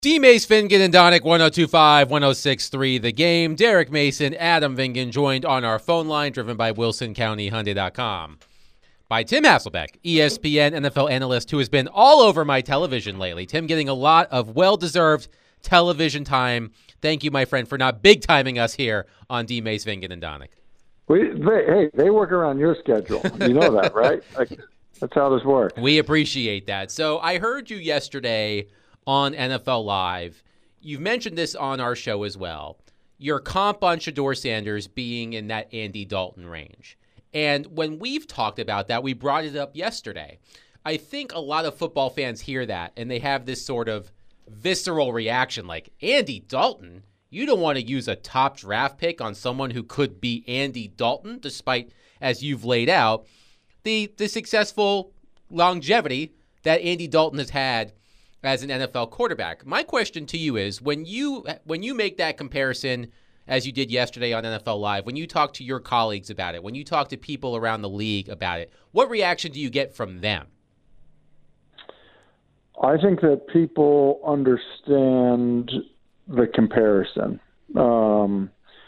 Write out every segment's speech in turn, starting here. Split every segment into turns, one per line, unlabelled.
D. Mace, Fingan, and Donick, 1025, 1063, The Game. Derek Mason, Adam Vingan, joined on our phone line, driven by WilsonCountyHyundai.com. By Tim Hasselbeck, ESPN NFL analyst, who has been all over my television lately. Tim getting a lot of well-deserved television time. Thank you, my friend, for not big-timing us here on D. Mace, Vingan, and Donick.
They work around your schedule. You know that, right? That's how this works.
We appreciate that. So I heard you yesterday on NFL Live. You've mentioned this on our show as well. Your comp on Shedeur Sanders being in that Andy Dalton range. And when we've talked about that, we brought it up yesterday. I think a lot of football fans hear that, and they have this sort of visceral reaction like, Andy Dalton? You don't want to use a top draft pick on someone who could be Andy Dalton, despite, as you've laid out, the successful longevity that Andy Dalton has had as an NFL quarterback. My question to you is, when you make that comparison, as you did yesterday on NFL Live, when you talk to your colleagues about it, when you talk to people around the league about it, what reaction do you get from them?
I think that people understand the comparison. Now,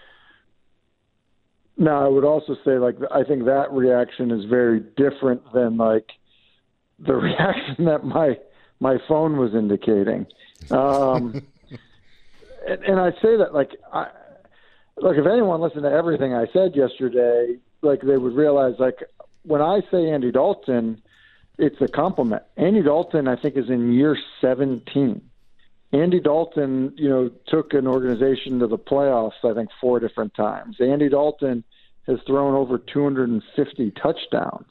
I would also say, I think that reaction is very different than, the reaction that my phone was indicating. And I say that, if anyone listened to everything I said yesterday, they would realize, when I say Andy Dalton, it's a compliment. Andy Dalton, I think, is in year 17. Andy Dalton, took an organization to the playoffs, I think, 4 different times. Andy Dalton has thrown over 250 touchdowns.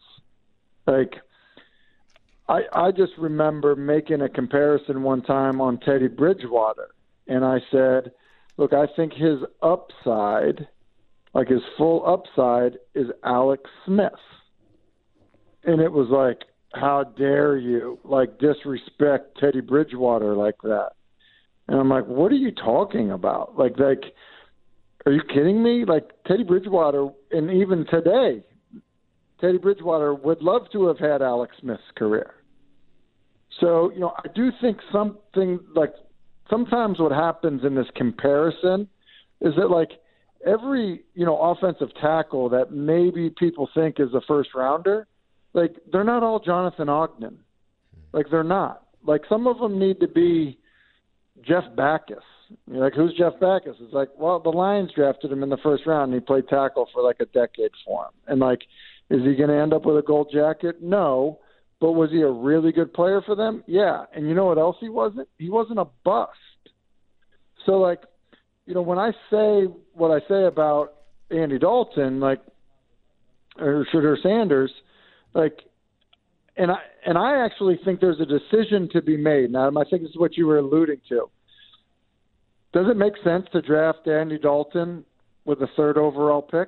I just remember making a comparison one time on Teddy Bridgewater, and I said, look, I think his upside, his full upside, is Alex Smith. And it was how dare you, disrespect Teddy Bridgewater like that? And I'm like, what are you talking about? Are you kidding me? Teddy Bridgewater, and even today, Teddy Bridgewater would love to have had Alex Smith's career. So, I do think something sometimes what happens in this comparison is that every, offensive tackle that maybe people think is a first rounder, they're not all Jonathan Ogden. They're not. Some of them need to be Jeff Backus. Who's Jeff Backus? It's the Lions drafted him in the first round and he played tackle for a decade for him. And is he going to end up with a gold jacket? No. But was he a really good player for them? Yeah. And you know what else he wasn't? He wasn't a bust. So, when I say what I say about Andy Dalton, or Shedeur Sanders, and I actually think there's a decision to be made. Now, I think this is what you were alluding to. Does it make sense to draft Andy Dalton with a 3rd overall pick?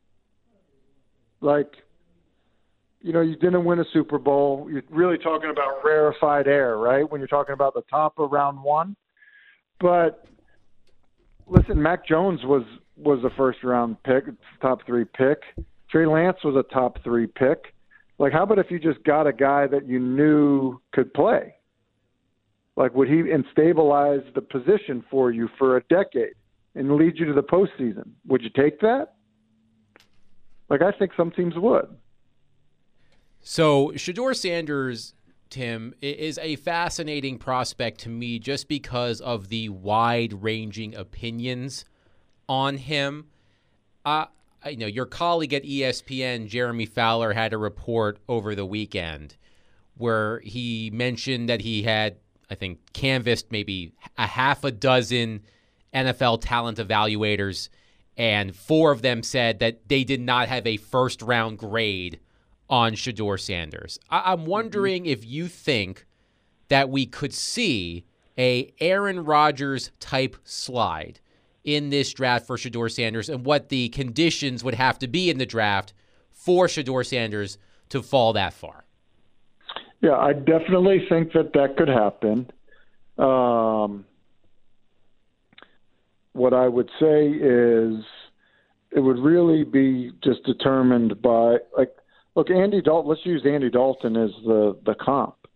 You didn't win a Super Bowl. You're really talking about rarefied air, right? When you're talking about the top of round 1. But listen, Mac Jones was a first-round pick, top 3 pick. Trey Lance was a top 3 pick. How about if you just got a guy that you knew could play? Would he stabilize the position for you for a decade and lead you to the postseason? Would you take that? I think some teams would.
So Shedeur Sanders, Tim, is a fascinating prospect to me just because of the wide-ranging opinions on him. Your colleague at ESPN, Jeremy Fowler, had a report over the weekend where he mentioned that he had, I think, canvassed maybe a half a dozen NFL talent evaluators, and 4 of them said that they did not have a first-round grade on Shedeur Sanders. I'm wondering if you think that we could see a Aaron Rodgers type slide in this draft for Shedeur Sanders, and what the conditions would have to be in the draft for Shedeur Sanders to fall that far.
Yeah, I definitely think that could happen. What I would say is it would really be just determined by, look, Andy Dalton, let's use Andy Dalton as the comp.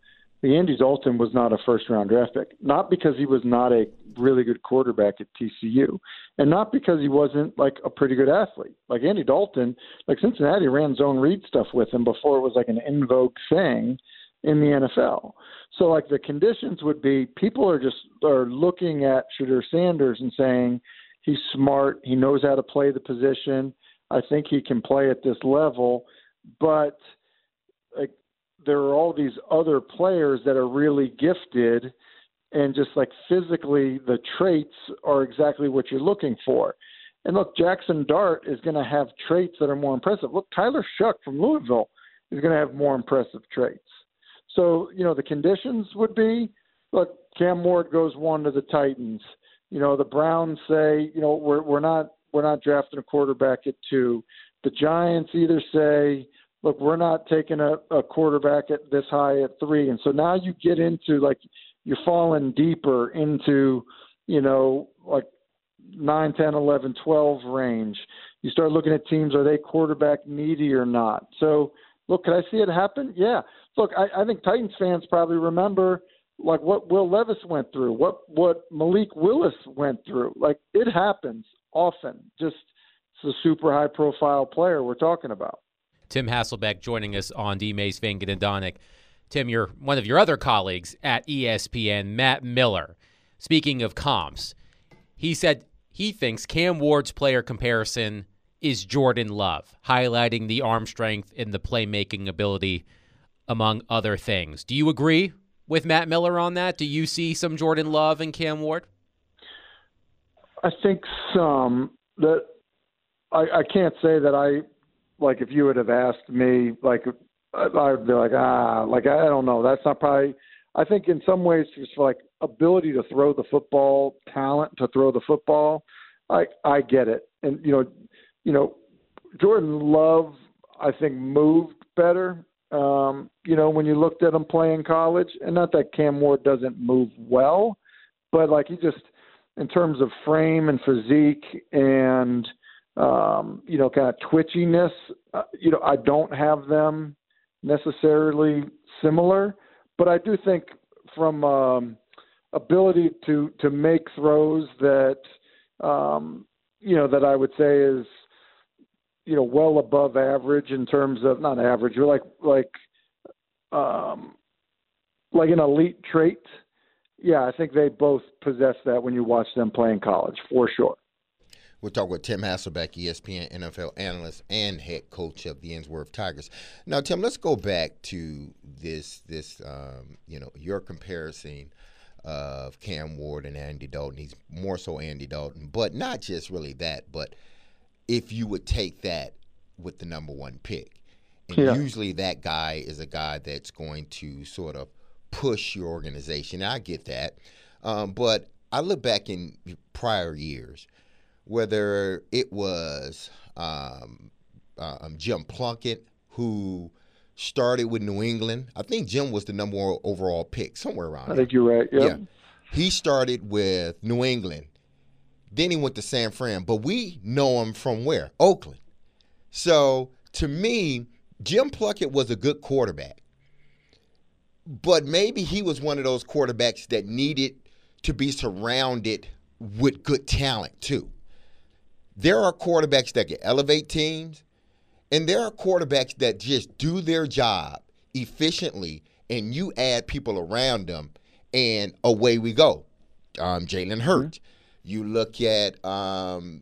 Andy Dalton was not a first-round draft pick, not because he was not a really good quarterback at TCU, and not because he wasn't like a pretty good athlete. Like Andy Dalton, like Cincinnati ran zone read stuff with him before it was like an in vogue thing in the NFL. So like the conditions would be, people are looking at Shedeur Sanders and saying he's smart, he knows how to play the position, I think he can play at this level, but like there are all these other players that are really gifted, and just like physically the traits are exactly what you're looking for. And look, Jackson Dart is going to have traits that are more impressive. Look, Tyler Shuck from Louisville is going to have more impressive traits. So, the conditions would be, look, Cam Ward goes 1 to the Titans. The Browns say, we're not drafting a quarterback at 2. The Giants either say, look, we're not taking a quarterback at this high at 3. And so now you get into like, you're falling deeper into, like 9, 10, 11, 12 range. You start looking at teams, are they quarterback needy or not? So, look, can I see it happen? Yeah. Look, I think Titans fans probably remember like what Will Levis went through, what Malik Willis went through. Like it happens often. Just it's a super high-profile player we're talking about.
Tim Hasselbeck joining us on D. Mays, Finken, and Donick. Tim, you're one of your other colleagues at ESPN, Matt Miller. Speaking of comps, he said he thinks Cam Ward's player comparison is Jordan Love, highlighting the arm strength and the playmaking ability, among other things. Do you agree with Matt Miller on that? Do you see some Jordan Love in Cam Ward?
I think some. That I can't say that like if you would have asked me, like I'd be like, like I don't know. That's not probably. I think in some ways, just for like ability to throw the football, talent to throw the football, I get it. And Jordan Love, I think, moved better. When you looked at him play in college, and not that Cam Ward doesn't move well, but like he just, in terms of frame and physique and, kind of twitchiness, I don't have them necessarily similar, but I do think from ability to make throws that, that I would say is, well above average in terms of, not average, but like an elite trait. Yeah, I think they both possess that when you watch them play in college, for sure.
We'll talk with Tim Hasselbeck, ESPN NFL analyst and head coach of the Innsworth Tigers. Now, Tim, let's go back to this your comparison of Cam Ward and Andy Dalton. He's more so Andy Dalton, but not just really that, but if you would take that with the number 1 pick. And usually that guy is a guy that's going to sort of push your organization. I get that. But I look back in prior years, whether it was Jim Plunkett, who started with New England. I think Jim was the number 1 overall pick, somewhere around there.
I think you're right, yep.
Yeah. He started with New England. Then he went to San Fran. But we know him from where? Oakland. So, to me, Jim Plunkett was a good quarterback. But maybe he was one of those quarterbacks that needed to be surrounded with good talent, too. There are quarterbacks that can elevate teams, and there are quarterbacks that just do their job efficiently, and you add people around them, and away we go. Jalen Hurts. You look at, the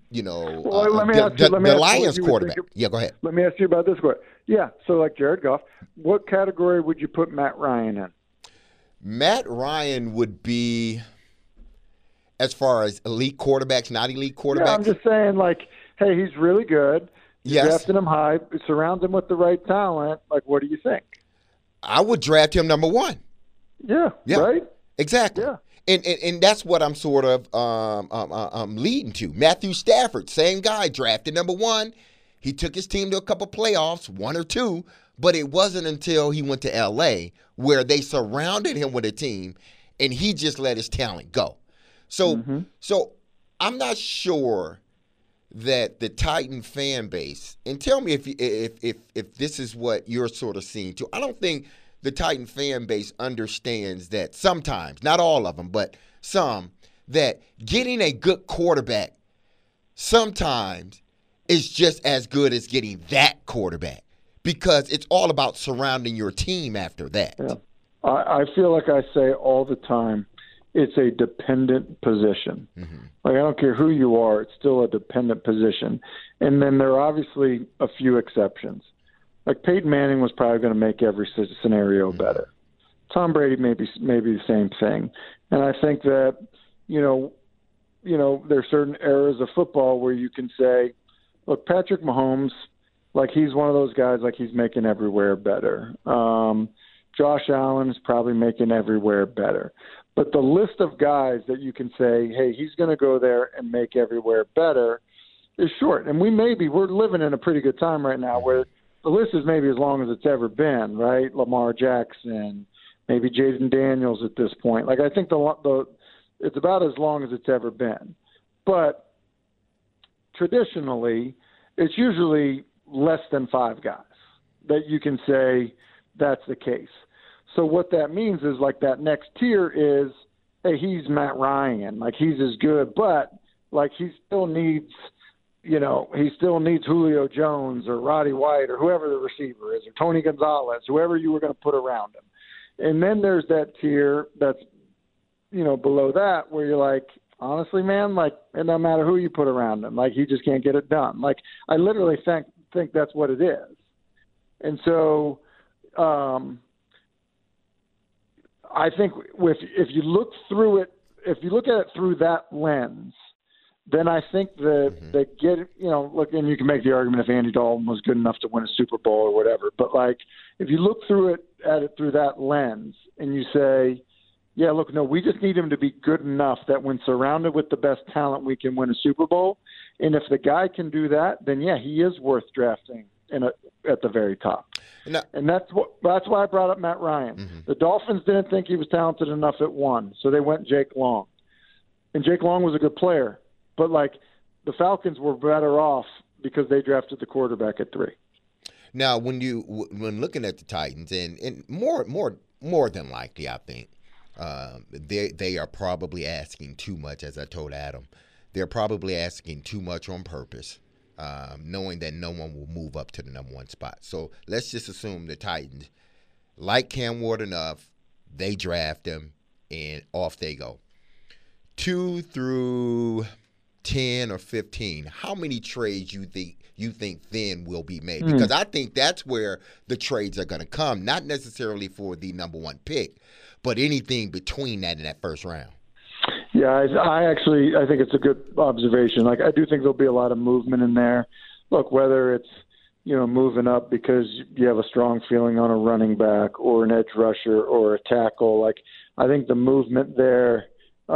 Lions quarterback. Yeah, go ahead.
Let me ask you about this one. Yeah, so like Jared Goff, what category would you put Matt Ryan in?
Matt Ryan would be, as far as elite quarterbacks, not elite quarterbacks.
Yeah, I'm just saying, like, hey, he's really good.
Yes.
Drafting him high, surround him with the right talent. Like, what do you think?
I would draft him number 1.
Yeah. Right?
Exactly.
Yeah.
And that's what I'm sort of leading to. Matthew Stafford, same guy, drafted number 1. He took his team to a couple playoffs, 1 or 2, but it wasn't until he went to L.A. where they surrounded him with a team, and he just let his talent go. So I'm not sure that the Titan fan base, and tell me if this is what you're sort of seeing too. I don't think the Titan fan base understands that sometimes, not all of them, but some, that getting a good quarterback sometimes is just as good as getting that quarterback, because it's all about surrounding your team after that.
Yeah. I feel like I say all the time, it's a dependent position. Mm-hmm. Like, I don't care who you are, it's still a dependent position. And then there are obviously a few exceptions. Like, Peyton Manning was probably going to make every scenario better. Tom Brady maybe the same thing. And I think that, there's certain eras of football where you can say, look, Patrick Mahomes, like, he's one of those guys, like, he's making everywhere better. Josh Allen is probably making everywhere better. But the list of guys that you can say, hey, he's going to go there and make everywhere better is short. And we're living in a pretty good time right now where the list is maybe as long as it's ever been, right? Lamar Jackson, maybe Jaden Daniels at this point. Like, I think it's about as long as it's ever been. But traditionally, it's usually less than 5 guys that you can say that's the case. So what that means is, like, that next tier is, hey, he's Matt Ryan. Like, he's as good, but, like, he still needs Julio Jones or Roddy White or whoever the receiver is, or Tony Gonzalez, whoever you were going to put around him. And then there's that tier that's, below that where you're like, honestly, man, like, it doesn't matter who you put around him. Like, he just can't get it done. Like, I literally think that's what it is. And so I think if you look at it through that lens, then I think that they get, look, and you can make the argument if Andy Dalton was good enough to win a Super Bowl or whatever. But, like, if you look at it through that lens and you say, yeah, look, no, we just need him to be good enough that when surrounded with the best talent, we can win a Super Bowl. And if the guy can do that, then, yeah, he is worth drafting at the very top. And that's why I brought up Matt Ryan. Mm-hmm. The Dolphins didn't think he was talented enough at 1, so they went Jake Long. And Jake Long was a good player. But, like, the Falcons were better off because they drafted the quarterback at 3.
Now, when looking at the Titans, and more than likely, I think they are probably asking too much. As I told Adam, they're probably asking too much on purpose, knowing that no one will move up to the number 1 spot. So let's just assume the Titans like Cam Ward enough, they draft him, and off they go. 2 through 10 or 15, how many trades you think then will be made? Because I think that's where the trades are going to come, not necessarily for the number 1 pick, but anything between that and that first round.
Yeah, I think it's a good observation. Like, I do think there'll be a lot of movement in there. Look, whether it's, moving up because you have a strong feeling on a running back or an edge rusher or a tackle, like, I think the movement there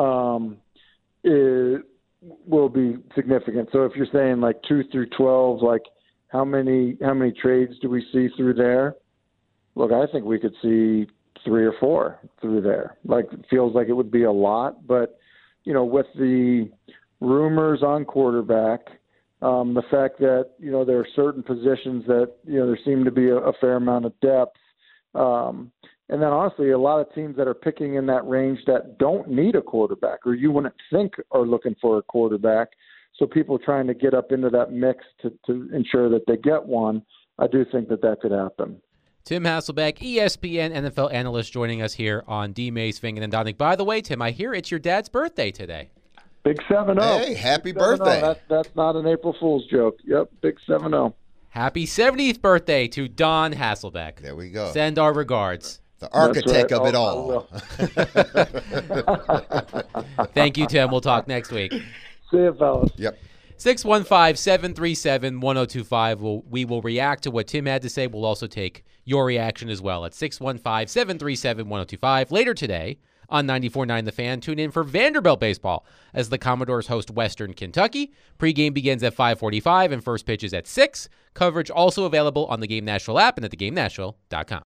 will be significant. So if you're saying, like, 2 through 12, like, how many trades do we see through there? Look, I think we could see 3 or 4 through there. Like, it feels like it would be a lot, but, with the rumors on quarterback, the fact that, there are certain positions that, there seem to be a fair amount of depth. And then, honestly, a lot of teams that are picking in that range that don't need a quarterback, or you wouldn't think are looking for a quarterback. So people trying to get up into that mix to ensure that they get one, I do think that could happen.
Tim Hasselbeck, ESPN NFL analyst, joining us here on D. Mace, Vingen, and Donick. By the way, Tim, I hear it's your dad's birthday today.
Big 7-0.
Hey, happy birthday.
That's not an April Fool's joke. Yep, big 7-0.
Happy 70th birthday to Don Hasselbeck.
There we go.
Send our regards.
The architect of it all.
Thank you, Tim. We'll talk next week.
See you, fellas.
Yep.
615-737-1025. We will react to what Tim had to say. We'll also take your reaction as well at 615-737-1025. Later today on 94.9 The Fan, tune in for Vanderbilt baseball as the Commodores host Western Kentucky. Pregame begins at 5:45 and first pitch is at 6. Coverage also available on the Game Nashville app and at theGameNashville.com.